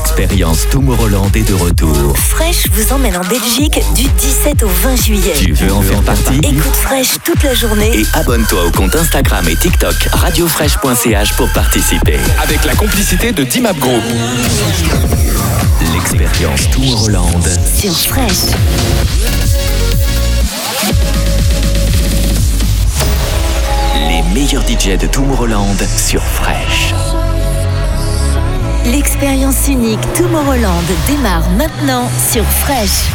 L'expérience Tomorrowland est de retour. Fresh vous emmène en Belgique du 17 au 20 juillet. Tu veux en faire partie? Écoute Fresh toute la journée. Et abonne-toi au compte Instagram et TikTok radiofresh.ch pour participer. Avec la complicité de Dimap Group. L'expérience Tomorrowland sur Fresh. Les meilleurs DJ de Tomorrowland sur Fresh. L'expérience unique Tomorrowland démarre maintenant sur Fresh.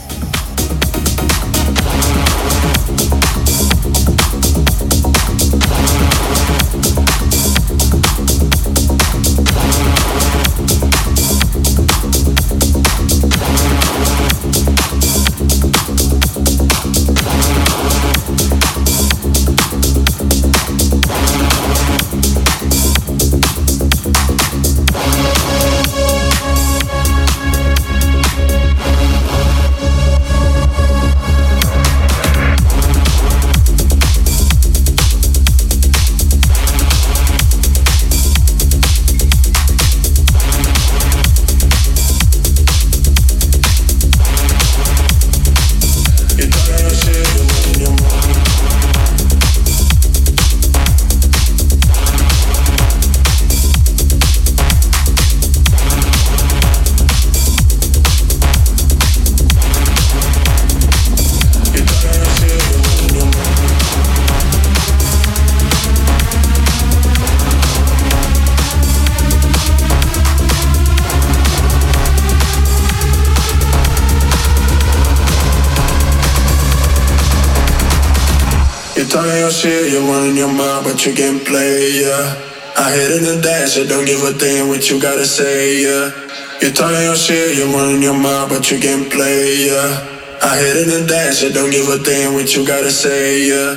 Talking your shit, you're running your mouth, but you can't play, yeah. I hit it and dash, I don't give a damn what you gotta say, yeah. You're talking your shit, you're running your mouth, but you can't play, yeah. I hit it and dash, I don't give a damn what you gotta say, yeah.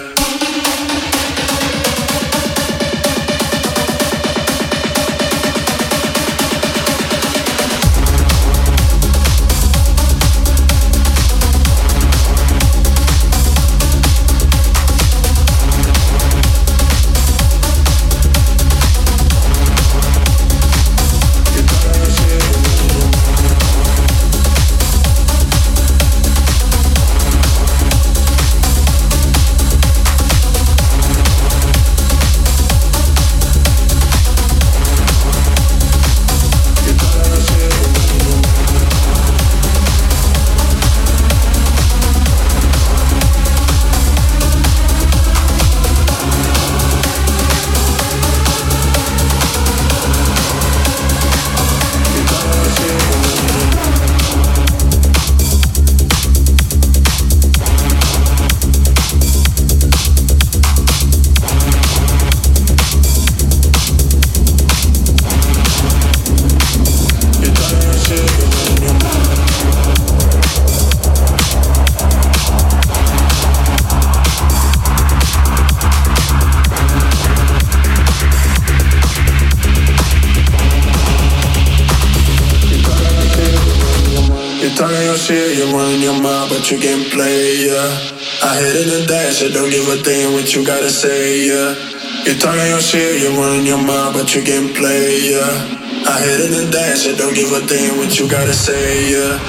But you can't play, yeah. I hit it and dash, I don't give a damn what you gotta say, yeah. You're talking your shit, you're running your mouth, but you can't play, yeah. I hit it and dash, I don't give a damn what you gotta say, yeah.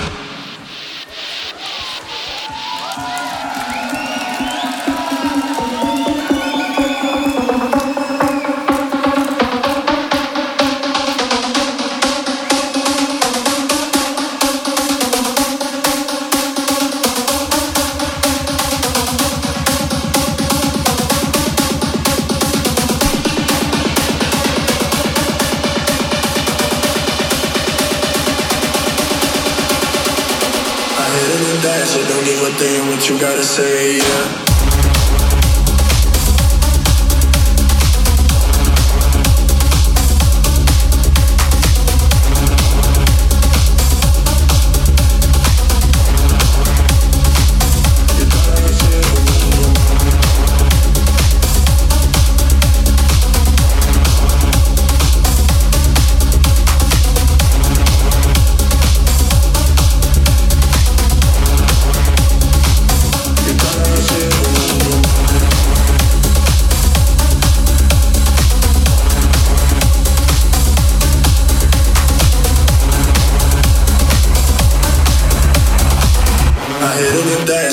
What you gotta say, yeah.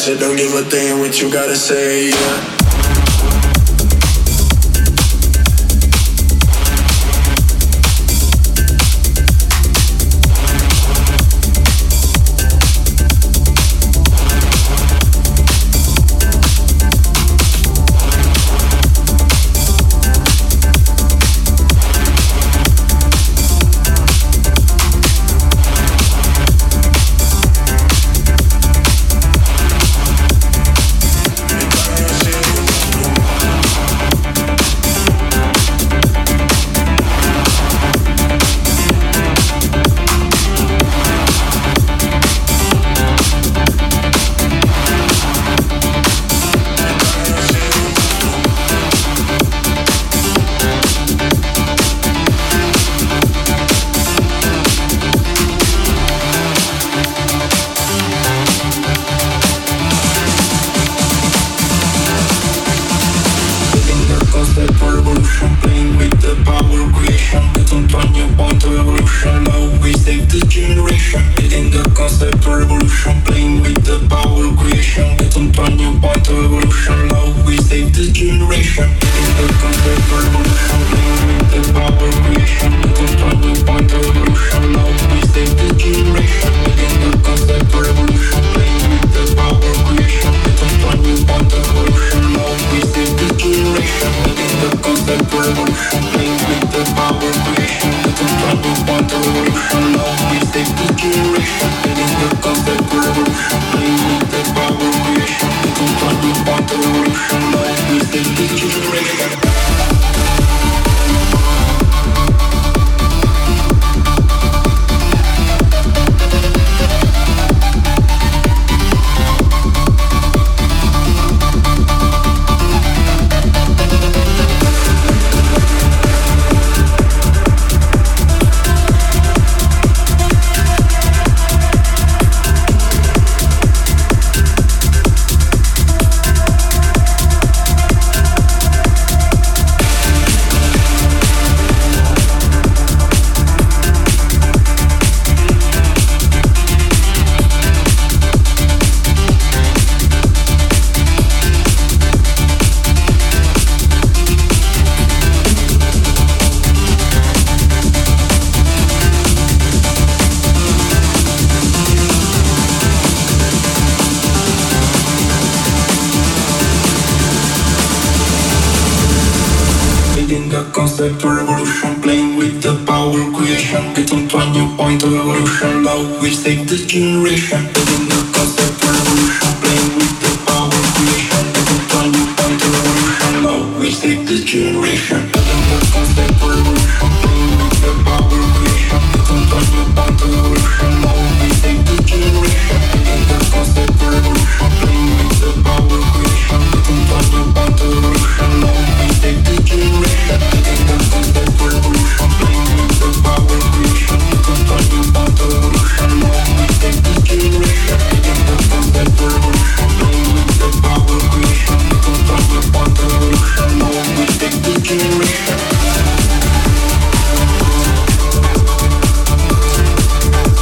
dash, I don't give a damn what you gotta say, yeah. Concept revolution, playing with the power creation. Get onto a new point of evolution. Now we save the generation. Building the concept revolution, playing with the power creation. Get onto a new point of evolution. Now we save the generation. Building the concept revolution, playing with the power creation. Get onto a new point of evolution. Now we save the generation. Building the concept revolution, playing with the power creation. Get onto a new point of evolution. Now we save the generation. Generation.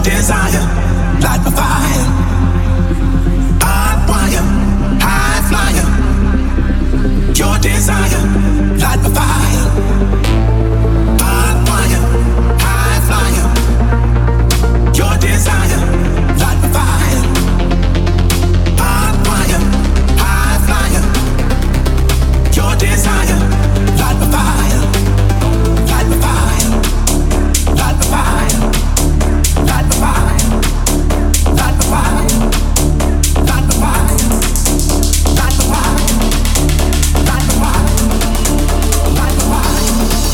desire, light my fire. Hot wire, high flyer. Your desire, light my fire. Hot wire, high flyer. Your desire, light my fire. Hot wire, high flyer. Your desire, light my fire. Light my fire. Light my fire. Light my fire. Light my fire. Light my fire. Light my fire. Light my fire. Light my fire.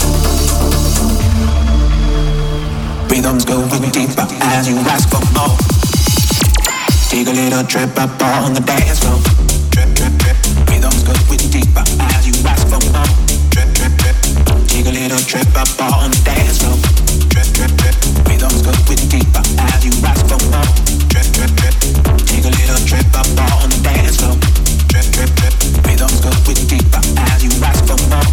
Rhythms going deeper as you ask for more. Take a little trip up on the dance floor. Trip, trip, trip. Rhythms going deeper as you ask for more. Trip, trip, trip. Take a little trip up on the dance floor. Trip, trip, trip. Rhythms going deeper as you ask for more. Trip, trip, trip. Take a little trip up on the dance floor. Trip, trip, trip. Rhythms going deeper as you ask for more.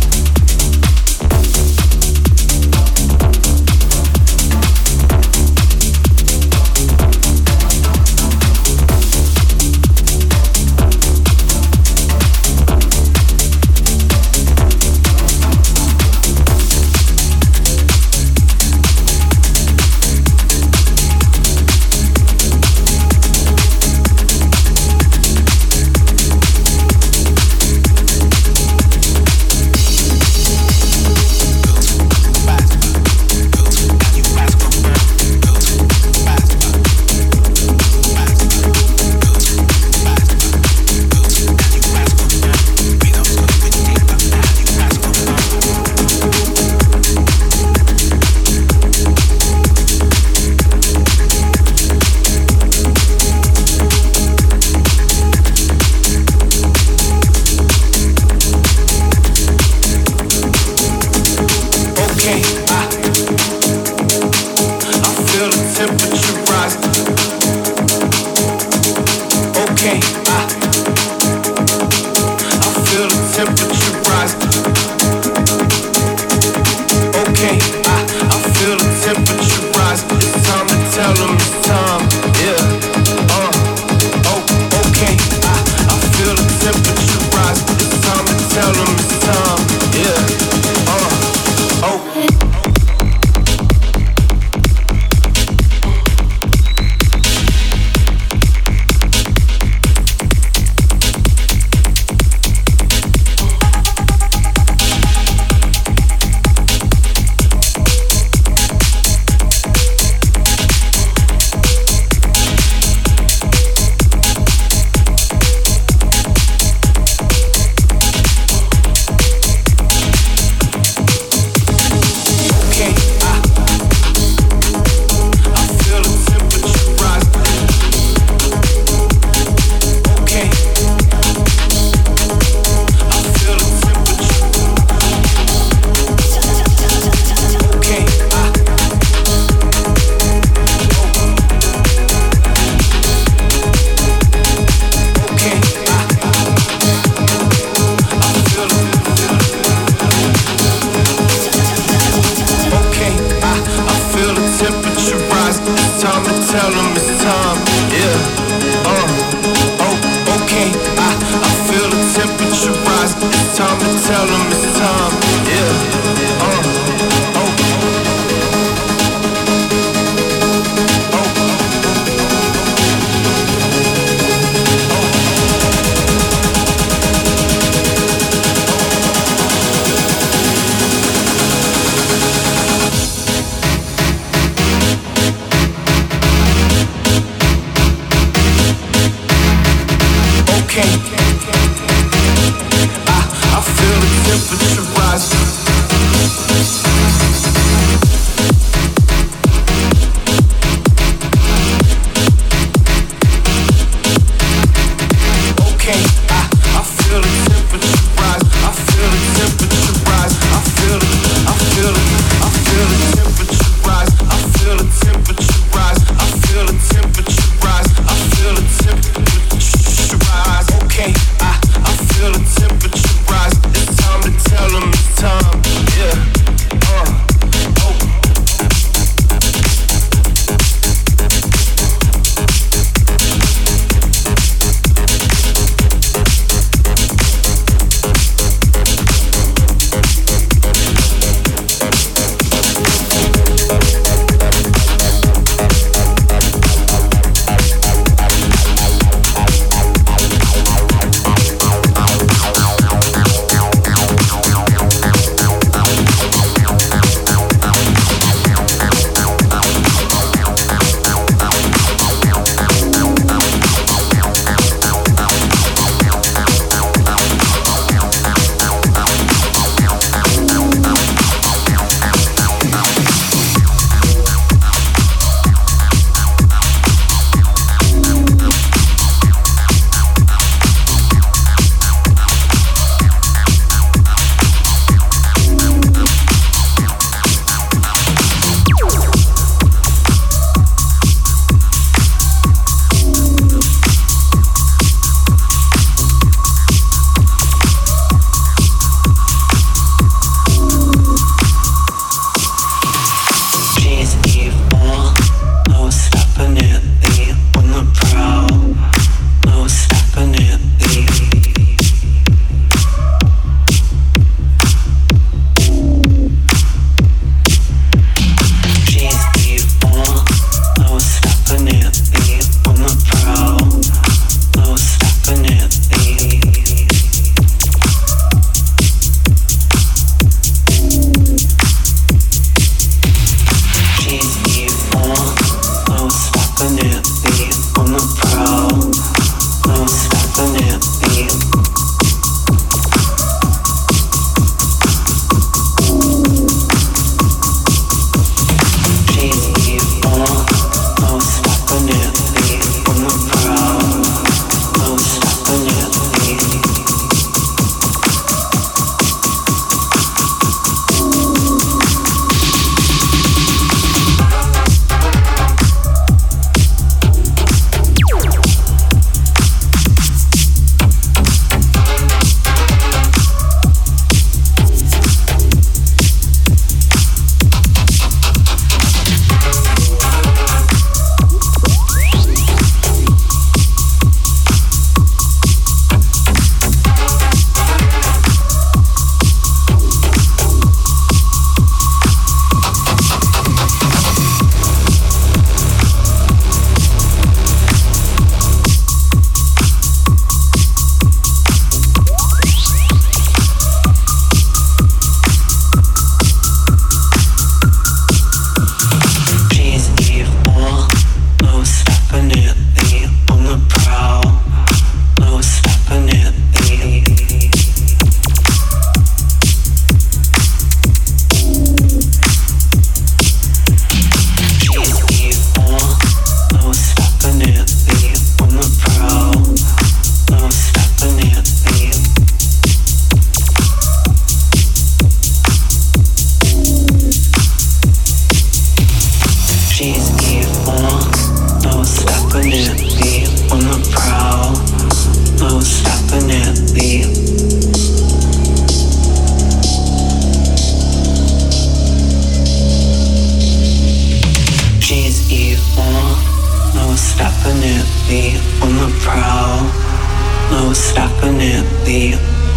definitely on the prowl. Most definitely.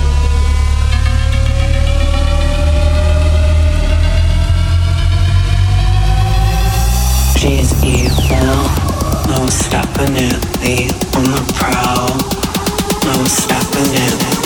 She's evil. Most definitely on the prowl. Most definitely.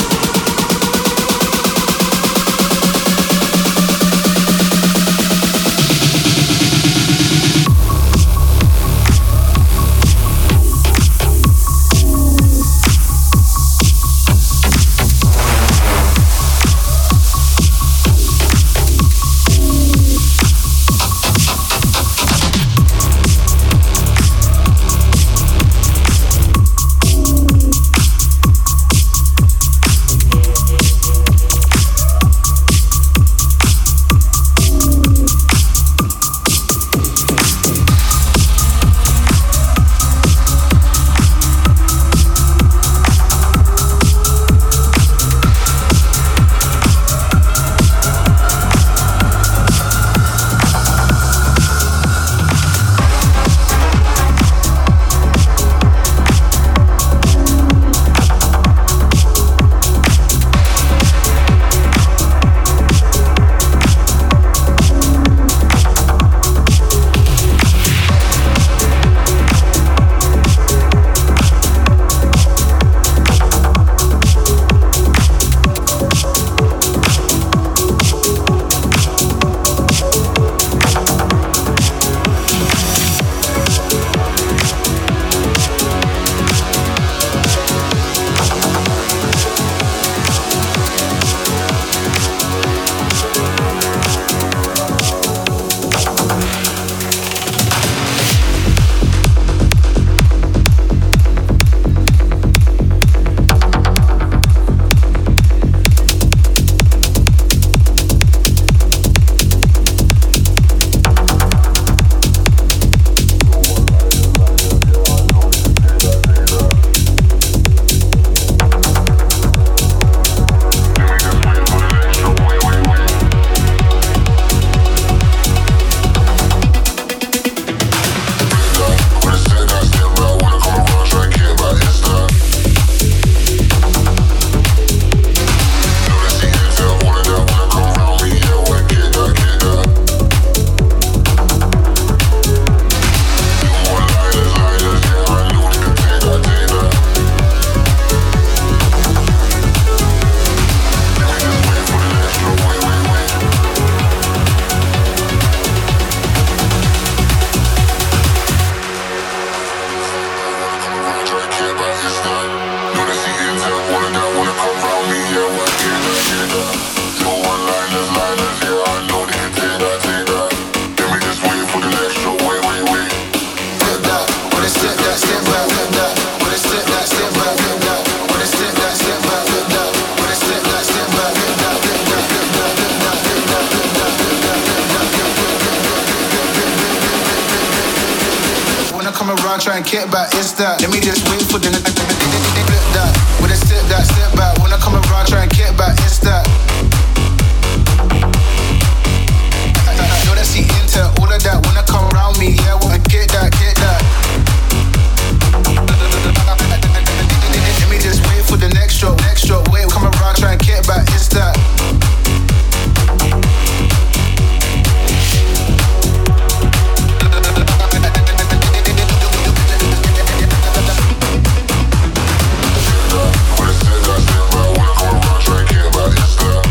Try and get back, it's that. Let me just wait for the flip that. With a step back. When I come around, try and get back, it's that. I know that's the intel, all of that. When I come around me, yeah, wanna get that. Let me just wait for the next stroke. Wait, come around, try and get back, it's that. Try and get back, it's that.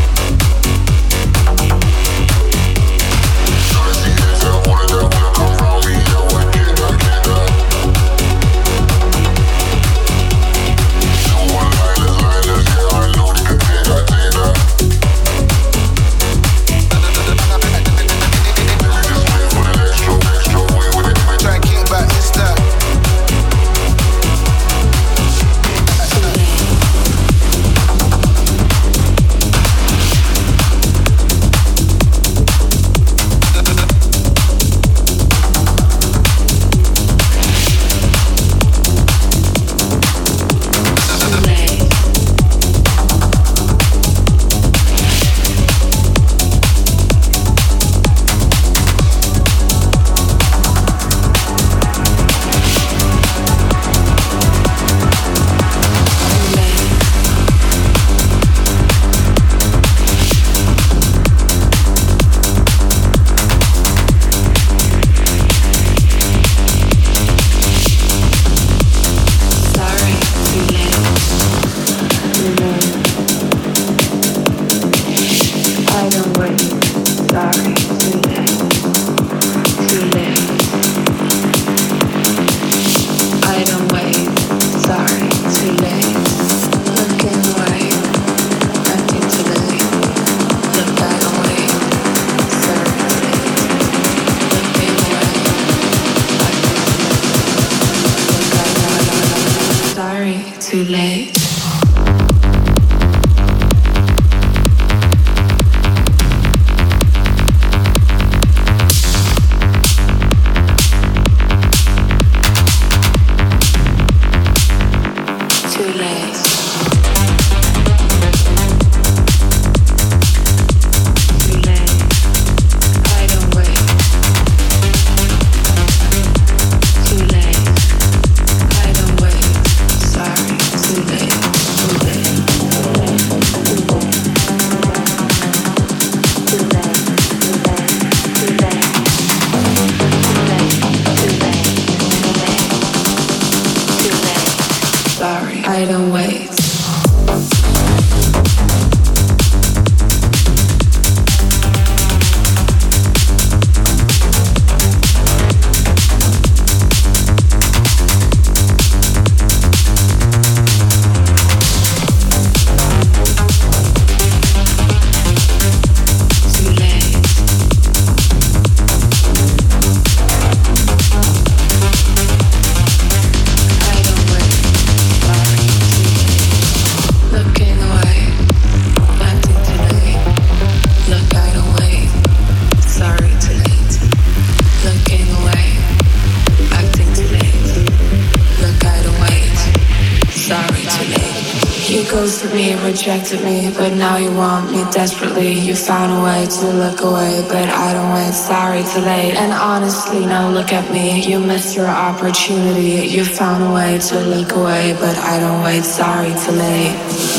ghosted me, rejected me, but now you want me desperately. You found a way to look away, but I don't wait, sorry, too late. And honestly, now look at me, you missed your opportunity. You found a way to look away, but I don't wait, sorry, too late.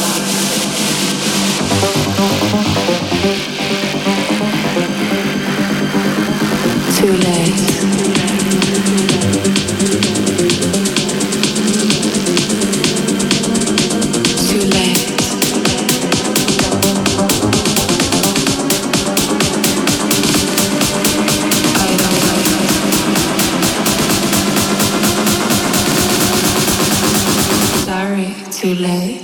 Too late. Too late.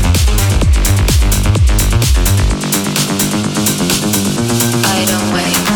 I don't wait.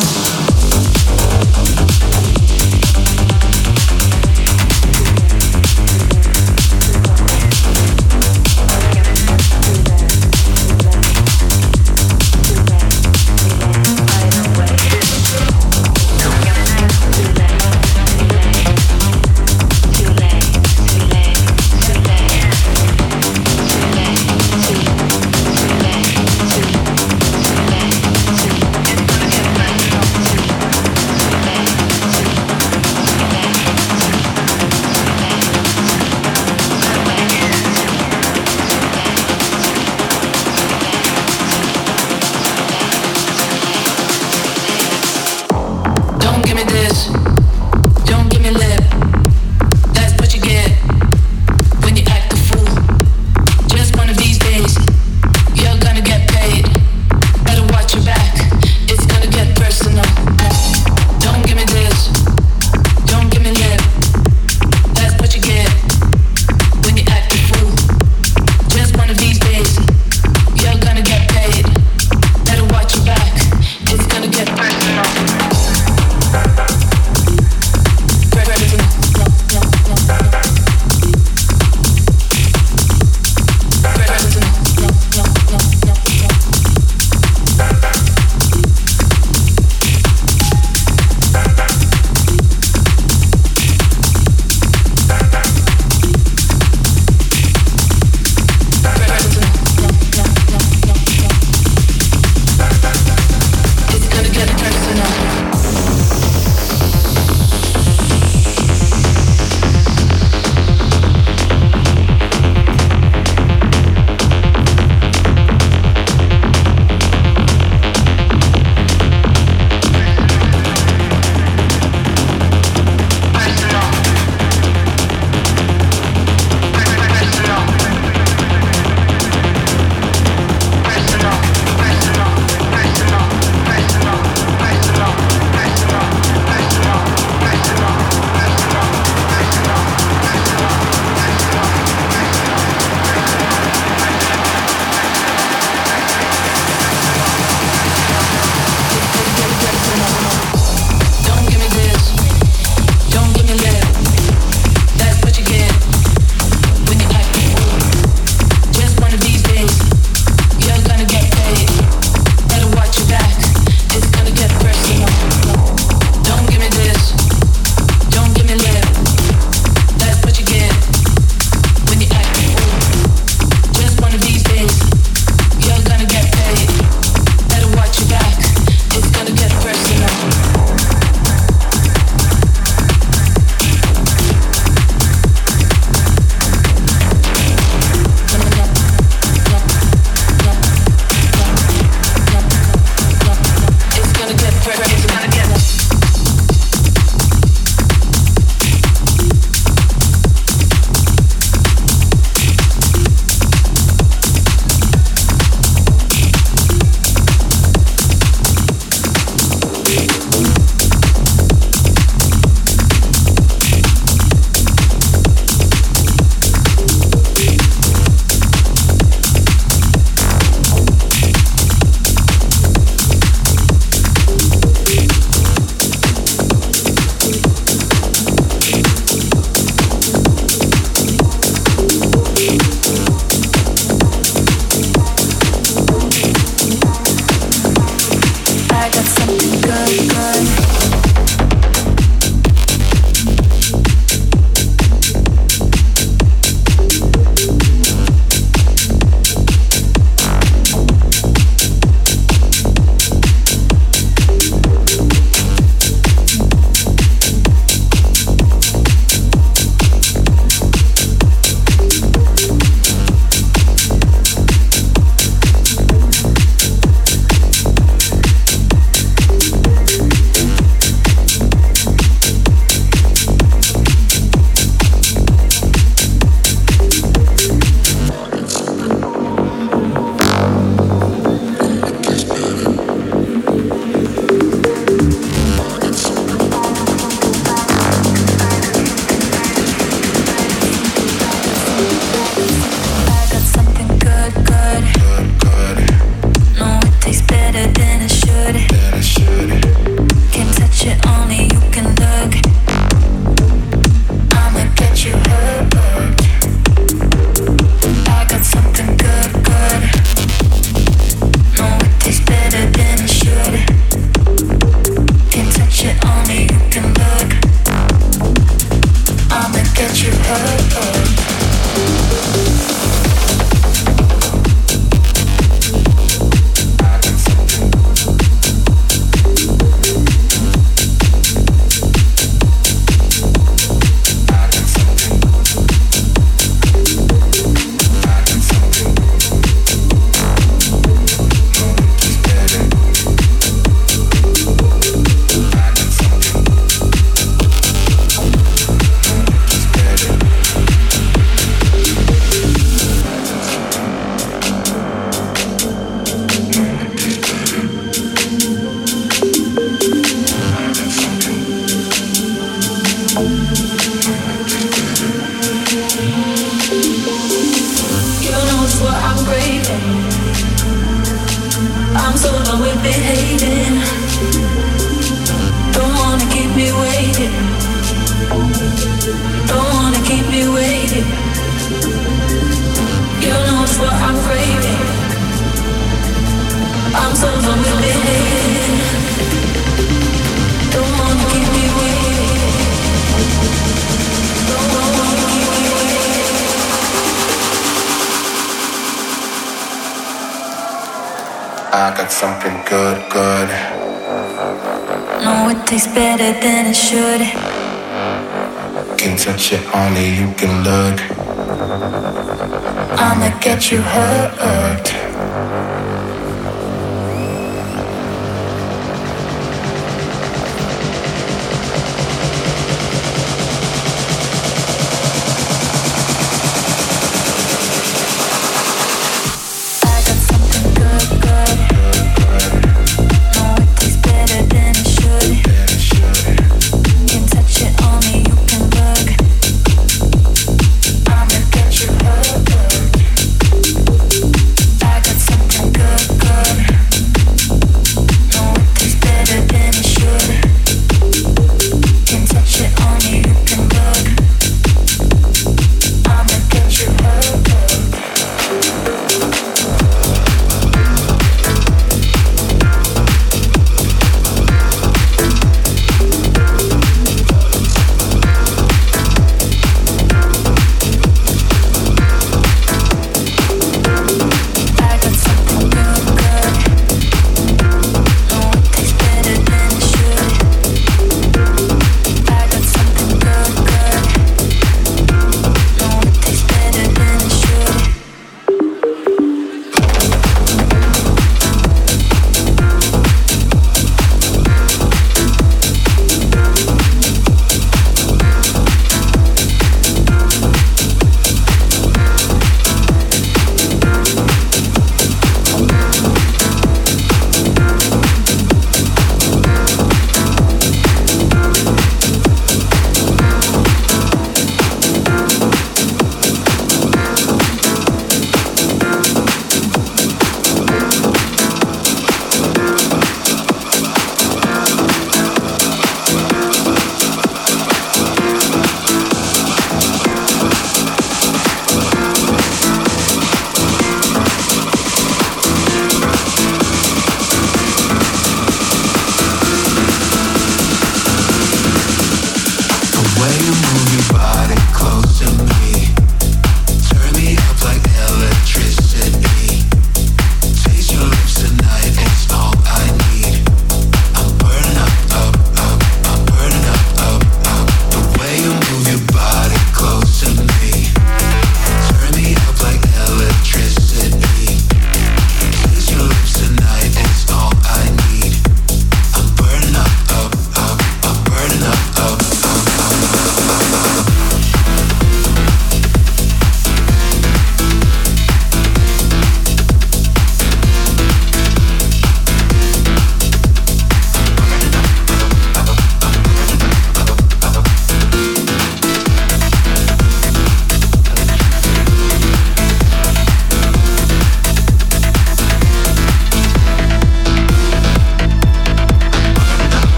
I'm so done with behaving. Don't wanna keep me waiting. Don't wanna keep me waiting. You know it's what I'm craving. I'm so done with behaving. Don't wanna keep me waiting. Don't wanna keep me waiting. I got something good, good. No, it tastes better than it should. Can touch it, only you can look. I'ma get you hurt. Something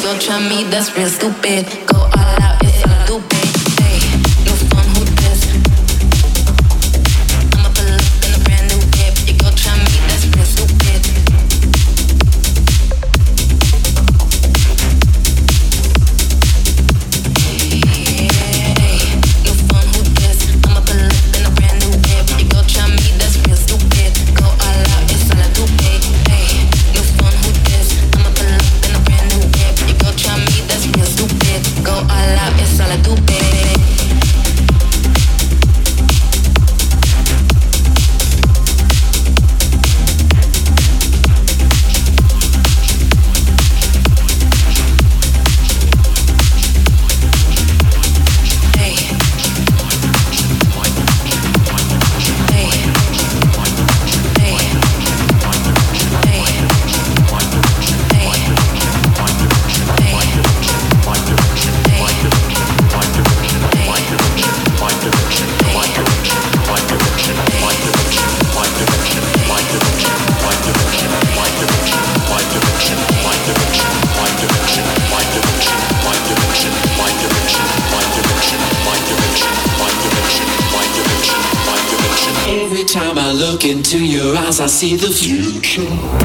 go try me, that's real stupid. Go all out, it's all I do, babe. Hey, new phone, who this? I'ma pull up in a brand new whip. You go try me, that's real stupid. Every time I look into your eyes, I see the future.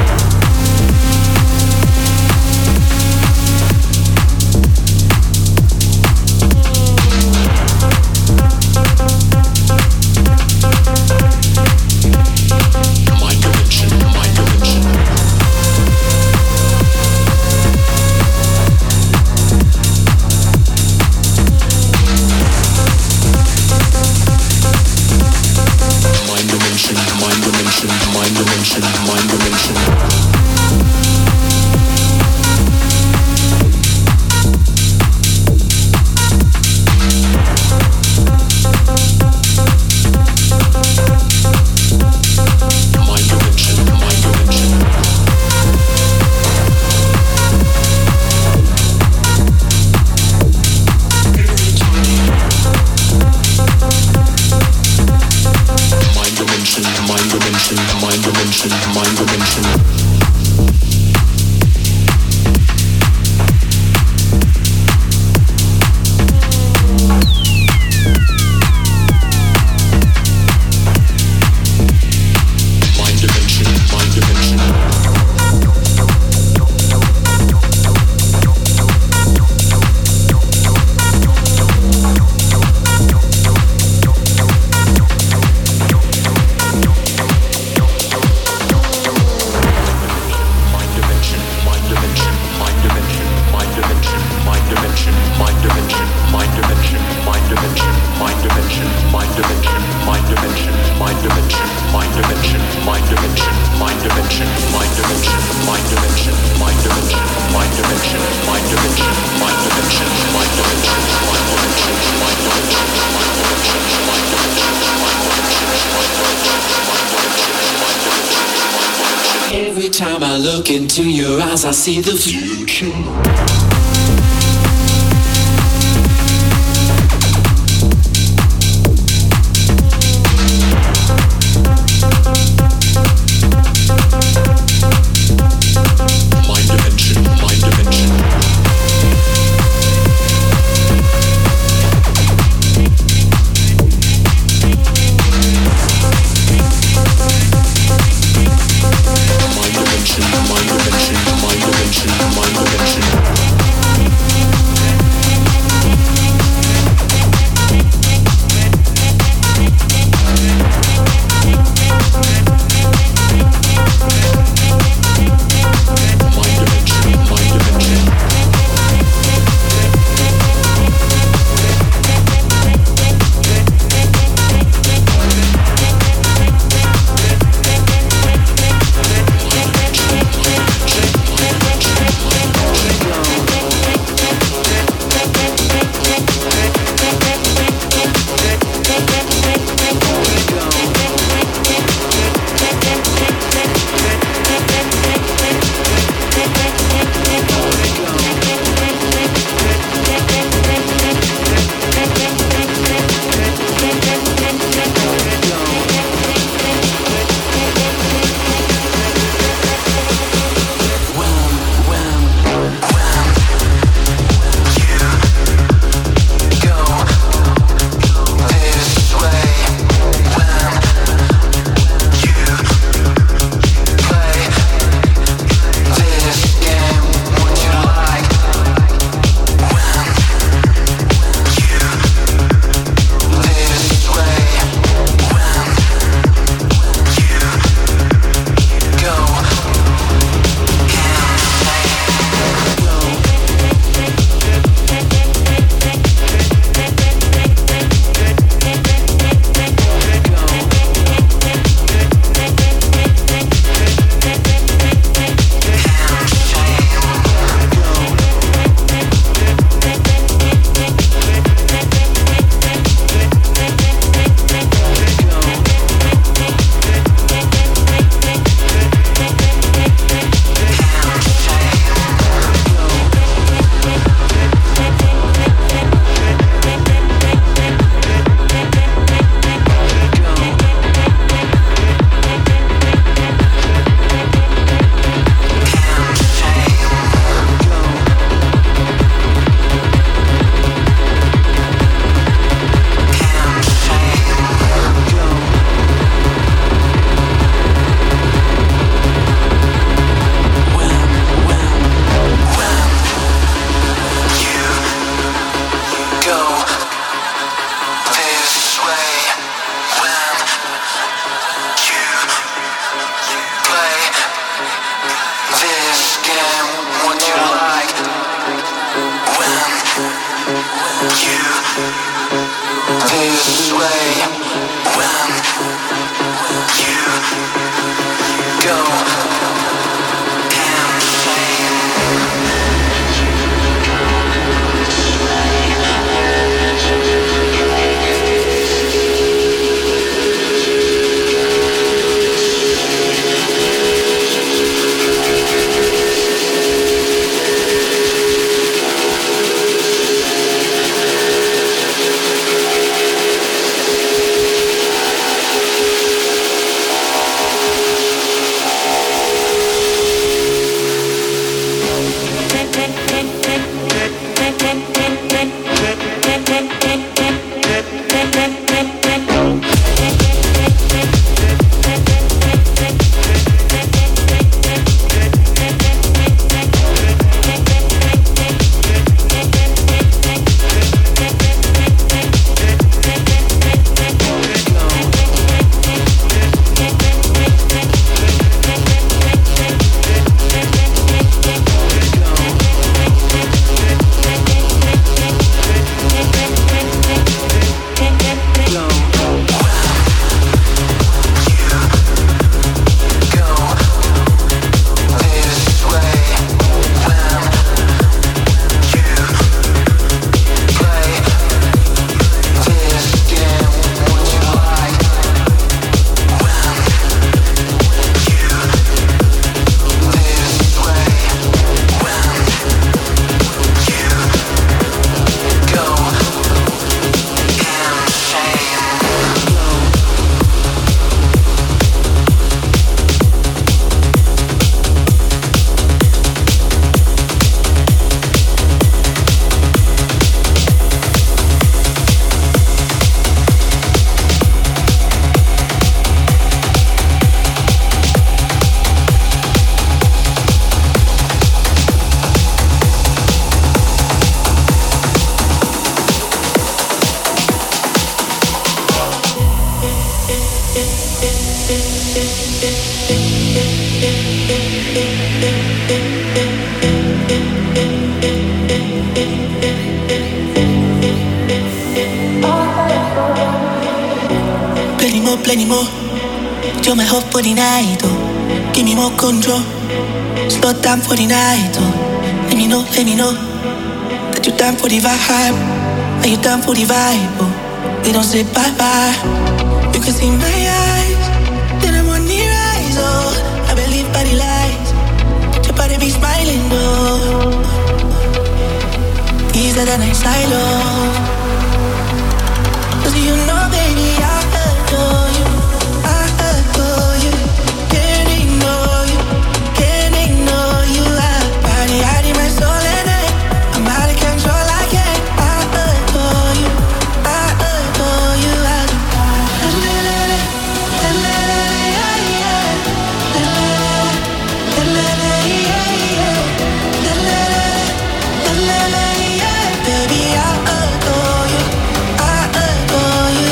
Every time I look into your eyes, I see the future. Mind dimension. plenty more. You're my hope for the night, oh. Give me more control. Slow down for the night, oh. Let me know that you're down for the vibe. Are you down for the vibe, oh? We don't say bye-bye. You can see my eyes, then I'm on the rise, oh. I believe by the lights, your body be smiling, oh. These are the nights I love. 'Cause you know, baby, I adore you. I adore you. Can't ignore you. Can't ignore you. Body out in my soul and I'm out of control. I can't. I adore you. I adore you. Baby, I adore you. I adore you.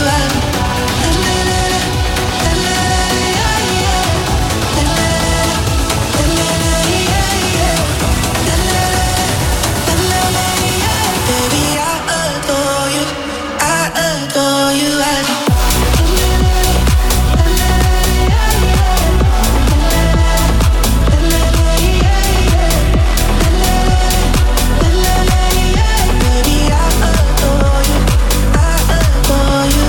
Baby, I adore you. I adore you. Baby, I adore you. I adore you.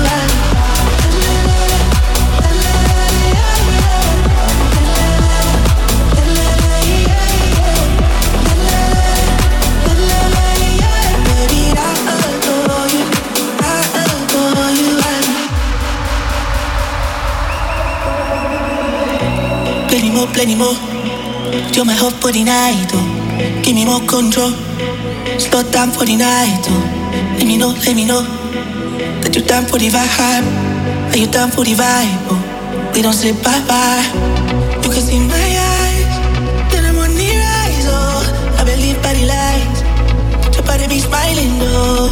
Baby, I adore you. I adore you. Plenty more. You're my hope for the night, oh. Give me more control. Slow down for the night, oh. Let me know that you're down for the vibe. Are you down for the vibe, oh? We don't say bye-bye. You can see my eyes, then I'm on the rise, oh. I believe by the lights, your body be smiling, oh.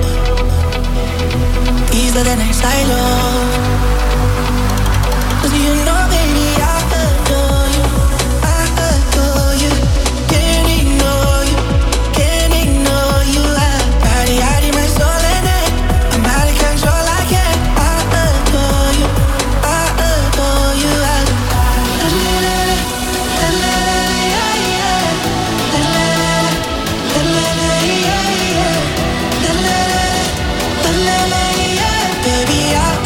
These are the nights I love. 'Cause you know, baby, I adore you. I adore you. Can't ignore you. Can't ignore you. Body out in my soul and I'm out of control. I can't. I adore you. I adore you. Baby, I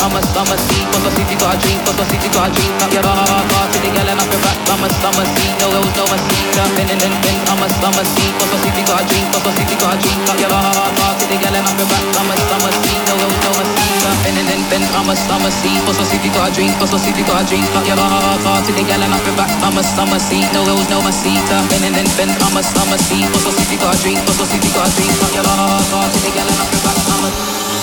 summer sea. Cause the city got a drink, cause the city got a drink. Up your bar to the girl and up your back. I'm a summer sea, no girls, no mosquito. Ben. I'm a summer sea, cause the city got a drink, cause the city got a drink. Up your bar to the girl and up your back. I'm a summer sea, no girls, no mosquito. Ben. I'm a summer sea, cause the city got a drink, cause the city got a drink. Up your bar to the girl and up your back. I'm a summer sea, no girls, no mosquito. Ben. I'm a summer sea, cause the city got a drink, cause the city got a drink. Up your bar to the girl and up your back. I'm a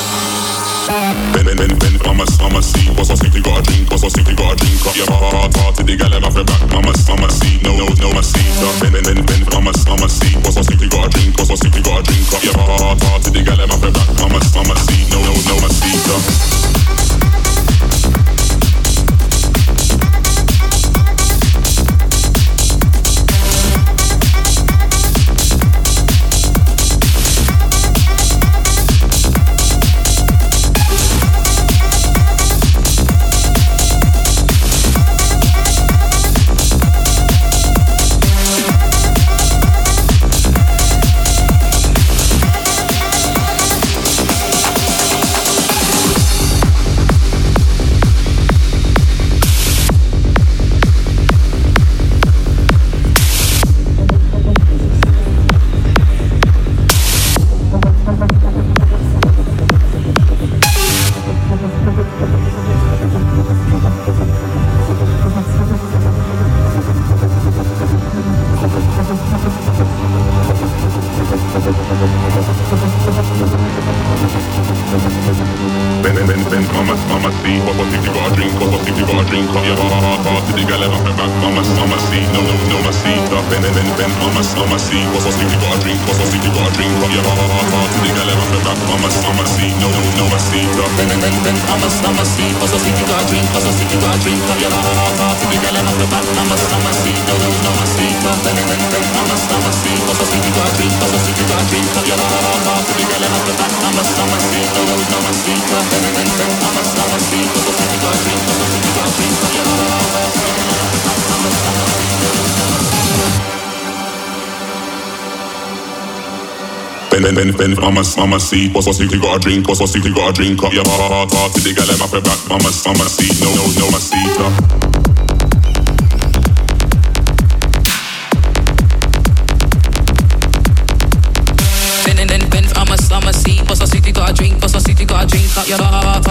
Ben, I'm a summer sea. Cause the city got a drink, cause the city got a drink. Up your heart to the gal and off your back. I'm a summer sea, no mosquito. Ben, I'm a summer sea. Cause the city got a drink, cause the city got a drink. Up your heart to the gal and off your back. I'm a summer sea, no mosquito. Ben, I'm a summer sea. Cause the city got a drink, cause the city got a drink. Up your heart to the gal and off your back. I'm a summer sea, no mosquito. I'm a summer sea, cause the city got a drink, cause the city got a drink. Up your